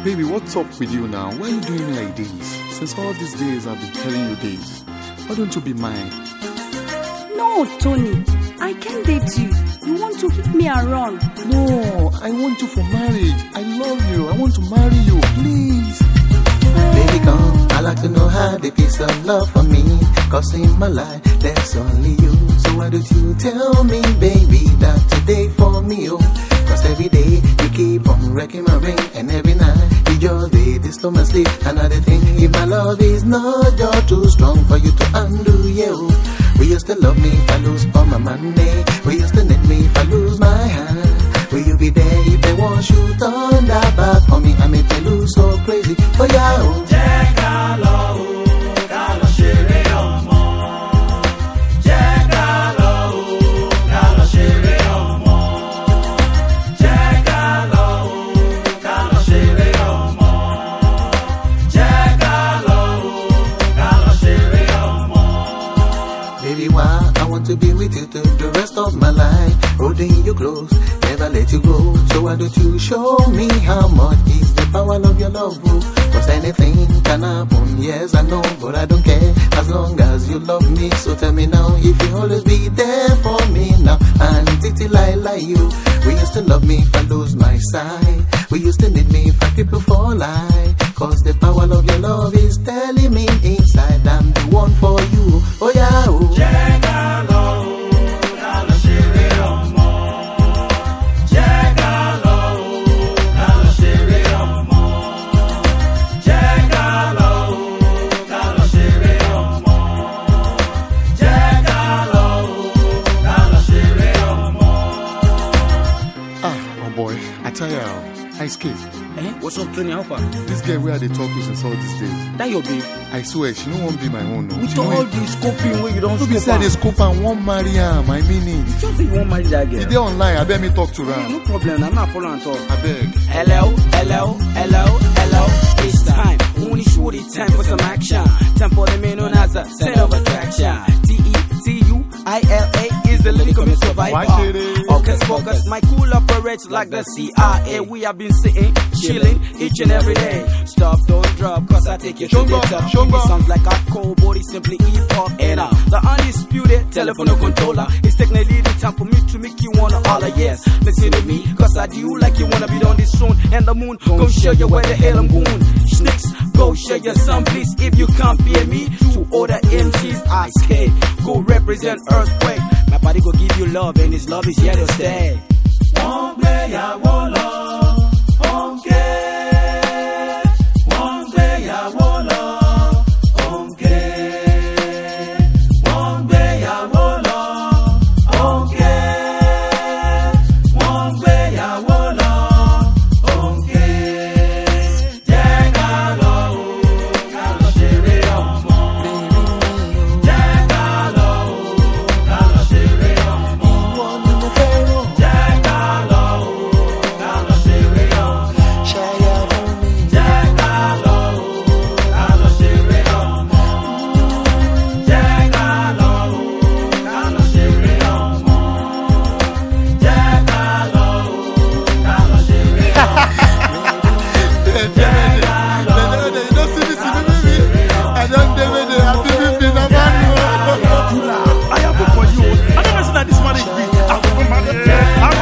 Baby, what's up with you now? Why are you doing like this? Since all these days I've been telling you this. Why don't you be mine? No, Tony. I can't date you. You want to hit me around. No, I want you for marriage. I love you. I want to marry you. Please. Baby, come. I like to know how the piece of love for me. Cause in my life, there's only you. So why don't you tell me, baby, that today for me, oh. Cause every day you keep on wrecking my ring. And every night you just did this to my sleep. Another thing, if my love is not, you're too strong for you to undo, you. Will you still love me if I lose all my money? Will you still need me if I lose my hand? Will you be there if they want you turn that back for me? I make you lose so crazy for you. Jẹ́ ká lọ ṣeré ọmọ. Jẹ́ ká lọ ṣeré ọmọ. Jẹ́ ká lọ ṣeré ọmọ. Jẹ́ ká lọ ṣeré ọmọ. Baby, why I want to be with you till the rest of my life. Holding you close, never let you go. So why don't you show me how much is the power of your love, boo? Cause anything can happen, yes I know, but I don't care as long as you love me. So tell me now, if you always be there for me now, and titi like you. Will you still love me if I lose my sight? Will you still need me if I cripple for life? Cause the power of your love is telling me inside I'm the one for you. Oh yeah, oh. Jẹ́ ká lọ ṣeré ọmọ. Jẹ́ ká lọ ṣeré ọmọ. Jẹ́ ká lọ ṣeré ọmọ. Jẹ́ ká lọ ṣeré ọmọ. Ah, oh boy, I tell you, I skate. What's up, Tony? How far? This girl where they talk to since all these days. That your babe? I swear, she don't want to be my own. No. With all the scoping where you don't be scope said they scope and won't marry her. I mean it. You just say you won't marry that girl. They online. I bet me talk to her. No problem. I'm not following at all. I beg. Hello. It's time. Only shorty time for some action. Time for the man known as a center of attraction. TETUILA is the lyrical survivor. Focus, my cool operates like the CIA. We have been sitting, chilling each and every day. Stop, don't drop, cause I take you to the top. It sounds like a cold body, simply hip-hop. And the undisputed telephone controller. It's technically the time for me to make you wanna holler. Yes, listen to me, cause I do like you wanna be on the sun and the moon. Go show you where the hell I'm going. Snakes, go share your son, please. If you compare me to other MCs, I skate. Go represent Earthquake. My body go give you love, and his love is here to stay. Wọ́n gbéyàwó lọ, ó ń ké. Wọ́n gbéyàwó lọ, ó ń ké. Wọ́n gbéyàwó lọ, ó ń ké. Wọ́n gbéyàwó lọ, ó ń ké. Jẹ́ ká lọ ṣeré ọmọ. Jẹ́ ká lọ ṣeré ọmọ. Jẹ́ ká lọ ṣeré ọmọ. Jẹ́ ká lọ ṣeré ọmọ. Jẹ́ ká lọ ṣeré ọmọ. Jẹ́ ká lọ ṣeré ọmọ. You don't see me, baby. I don't David. I think we never know. I have to for you. I never seen that this marriage be. I will come back.